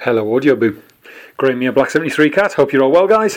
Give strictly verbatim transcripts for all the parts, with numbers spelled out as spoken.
Hello Audio Boo. Graham here, Black seventy-three Cat. Hope you're all well, guys.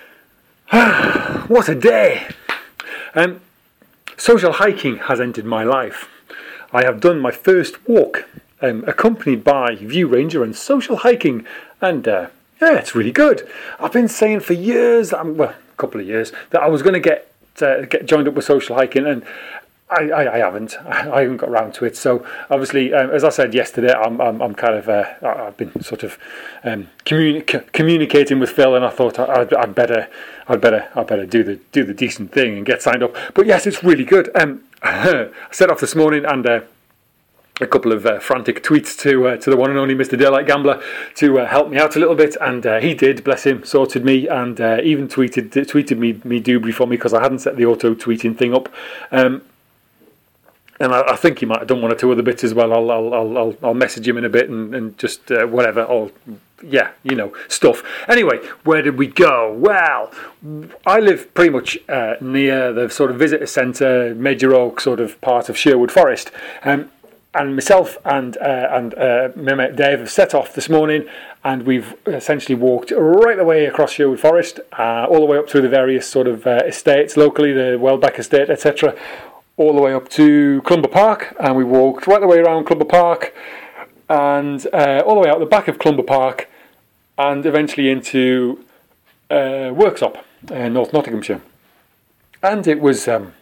What a day! Um, social hiking has entered my life. I have done my first walk, um, accompanied by View Ranger and social hiking, and uh, yeah, it's really good. I've been saying for years, um, well, a couple of years, that I was going to get uh, get joined up with social hiking, and I, I, I haven't. I haven't got around to it. So obviously, um, as I said yesterday, I'm I'm, I'm kind of uh, I've been sort of um, communi- communicating with Phil, and I thought I'd, I'd better I'd better I'd better do the do the decent thing and get signed up. But yes, it's really good. Um, I set off this morning and. Uh, A couple of uh, frantic tweets to uh, to the one and only Mister Daylight Gambler to uh, help me out a little bit, and uh, he did, bless him, sorted me, and uh, even tweeted tweeted me me doobly for me because I hadn't set the auto tweeting thing up, um, and I, I think he might have done one or two other bits as well. I'll I'll I'll I'll, I'll message him in a bit and and just uh, whatever. I'll yeah, you know, stuff. Anyway, where did we go? Well, I live pretty much uh, near the sort of visitor centre, Major Oak sort of part of Sherwood Forest. Um, And myself and uh, and uh, my mate Dave have set off this morning, and we've essentially walked right the way across Sherwood Forest, uh, all the way up through the various sort of uh, estates locally, the Welbeck Estate, et cetera, all the way up to Clumber Park, and we walked right the way around Clumber Park, and uh, all the way out the back of Clumber Park, and eventually into uh, Worksop, uh, North Nottinghamshire, and it was um,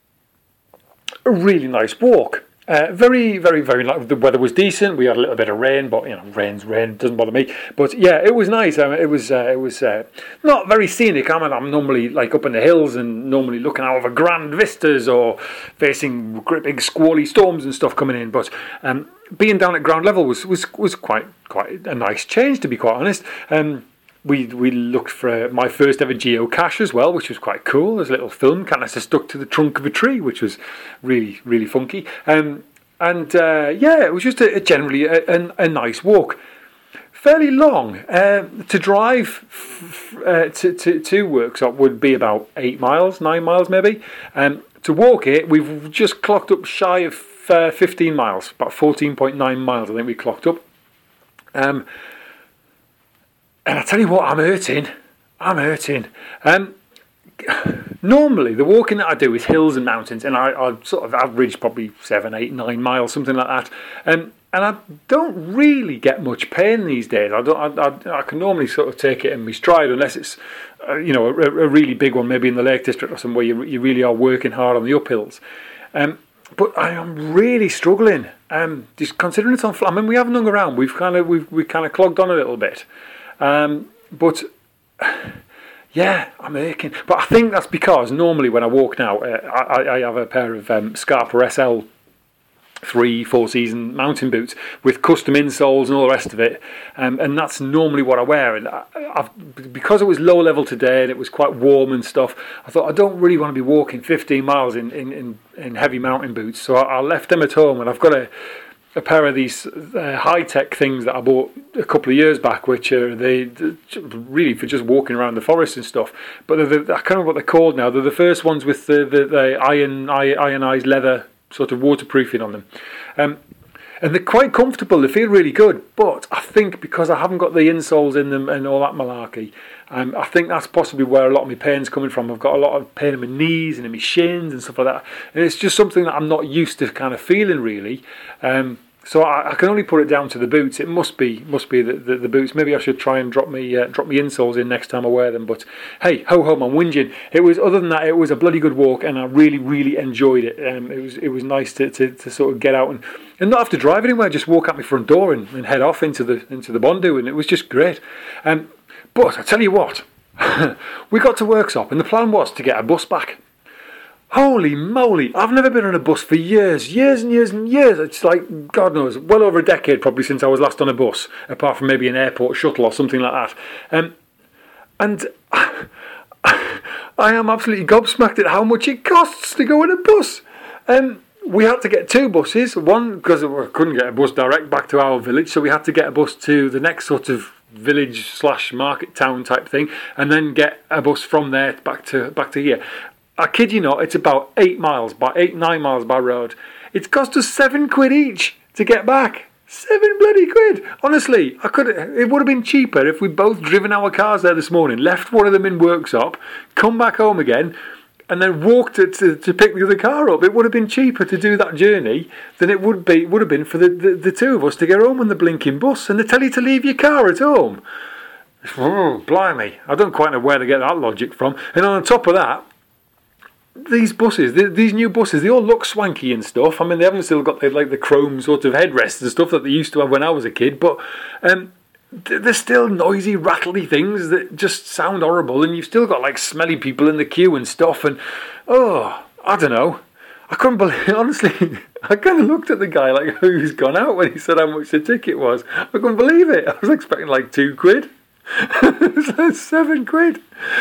a really nice walk. Uh, very, very, very nice. The weather was decent. We had a little bit of rain, but you know, rain's rain, doesn't bother me. But yeah, it was nice. I mean, it was, uh, it was uh, not very scenic. I mean, I'm normally like up in the hills and normally looking out over grand vistas or facing great big squally storms and stuff coming in. But um, being down at ground level was was was quite quite a nice change, to be quite honest. Um, We we looked for uh, my first ever geocache as well, which was quite cool. There's a little film kind of stuck to the trunk of a tree, which was really, really funky. Um, and uh, yeah, it was just a, a generally a, a, a nice walk. Fairly long. Uh, to drive f- uh, to, to, to Worksop would be about eight miles, nine miles maybe. Um, to walk it, we've just clocked up shy of uh, fifteen miles, about fourteen point nine miles I think we clocked up. Um, And I tell you what, I'm hurting. I'm hurting. Um, normally, the walking that I do is hills and mountains, and I, I sort of average probably seven, eight, nine miles, something like that. Um, and I don't really get much pain these days. I don't. I, I, I can normally sort of take it in my stride, unless it's, uh, you know, a, a really big one, maybe in the Lake District or somewhere you you really are working hard on the uphills. Um, but I am really struggling. Um, just considering it's on. I mean, we haven't hung around. We've kind of we've we kind of clogged on a little bit. Um, but yeah, I'm aching. But I think that's because normally when I walk now, uh, I, I have a pair of um, Scarpa S L three, four season mountain boots with custom insoles and all the rest of it, um, and that's normally what I wear. And I, I've, because it was low level today and it was quite warm and stuff, I thought I don't really want to be walking fifteen miles in in, in, in heavy mountain boots, so I, I left them at home, and I've got a. a pair of these uh, high-tech things that I bought a couple of years back, which are they really for just walking around the forest and stuff. But they're the, I can't remember what they're called now. They're the first ones with the, the, the iron, ionized leather sort of waterproofing on them. Um, and they're quite comfortable. They feel really good. But I think because I haven't got the insoles in them and all that malarkey, um, I think that's possibly where a lot of my pain's coming from. I've got a lot of pain in my knees and in my shins and stuff like that. And it's just something that I'm not used to kind of feeling, really. Um, So I, I can only put it down to the boots. It must be must be the, the, the boots. Maybe I should try and drop me uh, drop me insoles in next time I wear them. But hey, ho ho, I'm whinging. It was other than that, it was a bloody good walk, and I really really enjoyed it. Um, it was it was nice to, to, to sort of get out and, and not have to drive anywhere. Just walk out my front door and, and head off into the into the Bondo, and it was just great. Um, but I tell you what, we got to Worksop, and the plan was to get a bus back. Holy moly, I've never been on a bus for years, years and years and years. It's like, God knows, well over a decade probably since I was last on a bus, apart from maybe an airport shuttle or something like that. Um, and I am absolutely gobsmacked at how much it costs to go in a bus. Um, we had to get two buses, one because we couldn't get a bus direct back to our village, so we had to get a bus to the next sort of village slash market town type thing, and then get a bus from there back to back to here. I kid you not, it's about eight miles, by eight, nine miles by road. It's cost us seven quid each to get back. Seven bloody quid. Honestly, I could. It would have been cheaper if we'd both driven our cars there this morning, left one of them in workshop, come back home again, and then walked it to, to pick the other car up. It would have been cheaper to do that journey than it would be would have been for the, the, the two of us to get home on the blinking bus. And they tell you to leave your car at home. Oh, blimey. I don't quite know where to get that logic from. And on top of that, these buses, these new buses, they all look swanky and stuff. I mean, they haven't still got the, like the chrome sort of headrests and stuff that they used to have when I was a kid, but um, they're still noisy, rattly things that just sound horrible, and you've still got like smelly people in the queue and stuff, and oh, I don't know. I couldn't believe, honestly, I kind of looked at the guy like who's gone out when he said how much the ticket was. I couldn't believe it. I was expecting like two quid. It's like seven quid.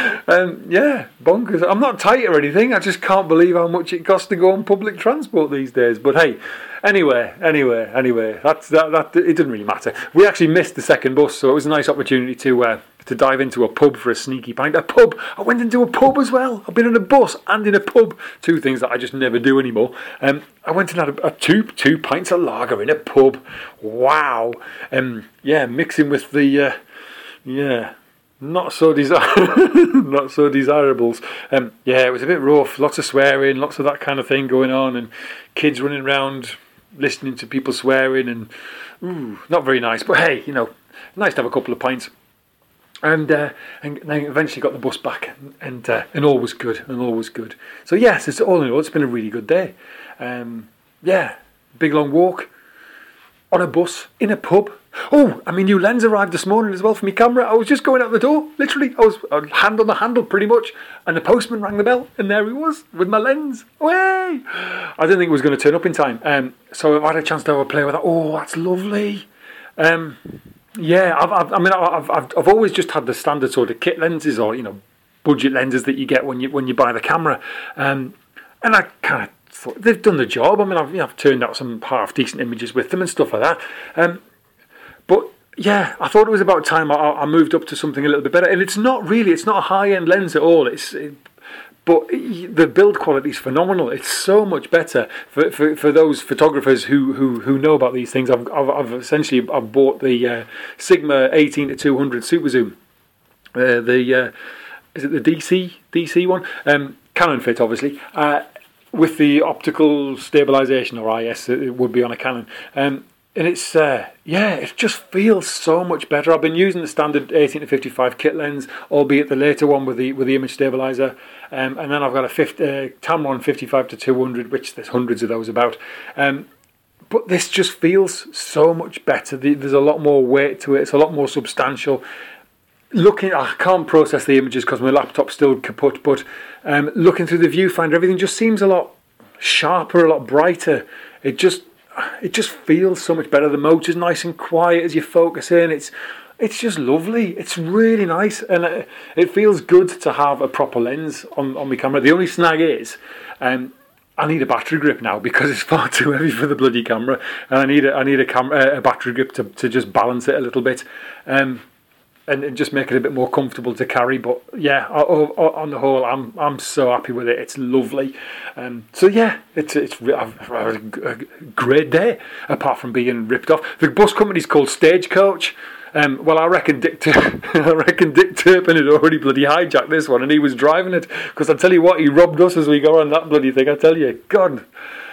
Um, yeah, bonkers. I'm not tight or anything. I just can't believe how much it costs to go on public transport these days. But hey, anyway, anyway, anyway, that's that. That it didn't really matter. We actually missed the second bus, so it was a nice opportunity to uh, to dive into a pub for a sneaky pint. A pub. I went into a pub as well. I've been in a bus and in a pub. Two things that I just never do anymore. Um, I went and had a, a two two pints of lager in a pub. Wow. Um, yeah, mixing with the. Uh, Yeah, not so desirable. not so desirables. Um, yeah, it was a bit rough. Lots of swearing, lots of that kind of thing going on, and kids running around listening to people swearing, and ooh, not very nice. But hey, you know, nice to have a couple of pints. And uh, and then eventually got the bus back, and and, uh, and all was good, and all was good. So yes, it's all in all, it's been a really good day. Um, yeah, big long walk on a bus in a pub. Oh, I mean, new lens arrived this morning as well for my camera. I was just going out the door, literally. I was uh, hand on the handle pretty much, and the postman rang the bell, and there he was with my lens. Way! I didn't think it was going to turn up in time, um, so I've had a chance to have a play with that. Oh, that's lovely. Um, yeah, I've, I've, I mean, I've, I've, I've always just had the standard sort of kit lenses, or you know, budget lenses that you get when you when you buy the camera, um, and I kind of thought they've done the job. I mean, I've, you know, I've turned out some half decent images with them and stuff like that. Um, But yeah, I thought it was about time I, I moved up to something a little bit better. And it's not really, it's not a high-end lens at all. It's, it, but it, the build quality is phenomenal. It's so much better for, for, for those photographers who, who, who know about these things. I've I've, I've essentially I've bought the uh, Sigma eighteen to two hundred Super Zoom. Uh, the uh, is it the D C D C one? Um, Canon fit, obviously. Uh, with the optical stabilization, or I S, it would be on a Canon. Um, And it's, uh, yeah, it just feels so much better. I've been using the standard eighteen to fifty-five kit lens, albeit the later one with the with the image stabilizer. Um, and then I've got a fifty, uh, Tamron fifty-five to two hundred, which there's hundreds of those about. Um, but this just feels so much better. There's a lot more weight to it. It's a lot more substantial. Looking, I can't process the images because my laptop's still kaput, but um, looking through the viewfinder, everything just seems a lot sharper, a lot brighter. It just... It just feels so much better. The motor's nice and quiet as you focus in. It's it's just lovely. It's really nice, and it, it feels good to have a proper lens on, on my camera. The only snag is, um, I need a battery grip now because it's far too heavy for the bloody camera, and I need a I need a camera a battery grip to to just balance it a little bit. Um, And, and just make it a bit more comfortable to carry. But yeah, on the whole, I'm I'm so happy with it. It's lovely. Um, so yeah, it's it's I've had a great day. Apart from being ripped off, the bus company's called Stagecoach. Um, well, I reckon Dick Tur- I reckon Dick Turpin had already bloody hijacked this one, and he was driving it. Because I tell you what, he robbed us as we go on that bloody thing. I tell you, God.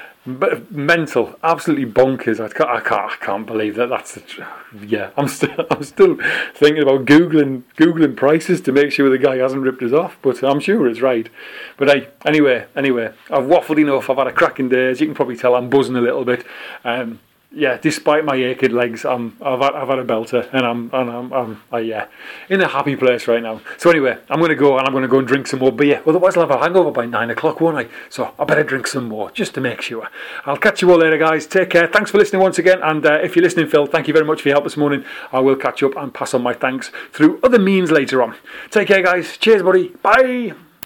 But mental, absolutely bonkers. I can't, I can't, I can't believe that. That's the, yeah. I'm still, I'm still thinking about googling, googling prices to make sure the guy hasn't ripped us off. But I'm sure it's right. But hey, anyway, anyway, I've waffled enough. I've had a cracking day. As you can probably tell, I'm buzzing a little bit. Um, yeah, despite my aching legs, I'm, I've had, I've had a belter, and I'm, and I'm, I'm uh, yeah, in a happy place right now. So anyway, I'm going to go, and I'm going to go and drink some more beer. Otherwise, I'll have a hangover by nine o'clock, won't I? So I better drink some more, just to make sure. I'll catch you all later, guys. Take care. Thanks for listening once again, and uh, if you're listening, Phil, thank you very much for your help this morning. I will catch up and pass on my thanks through other means later on. Take care, guys. Cheers, buddy. Bye.